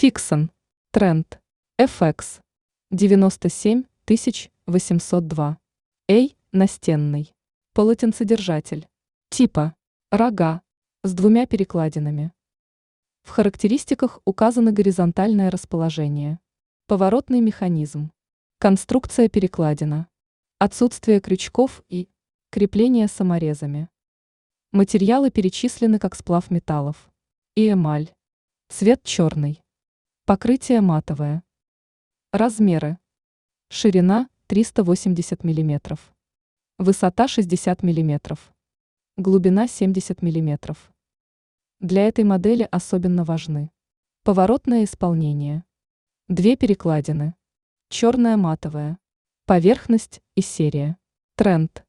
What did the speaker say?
Tixon. Тренд. FX. 97802. Настенный. Полотенцедержатель. Типа. Рога. С двумя перекладинами. В характеристиках указано горизонтальное расположение. Поворотный механизм. Конструкция перекладина. Отсутствие крючков и крепление саморезами. Материалы перечислены как сплав металлов. И эмаль. Цвет черный. Покрытие матовое. Размеры. Ширина 380 мм. Высота 60 мм. Глубина 70 мм. Для этой модели особенно важны поворотное исполнение, две перекладины, черная матовая, поверхность и серия. Тренд.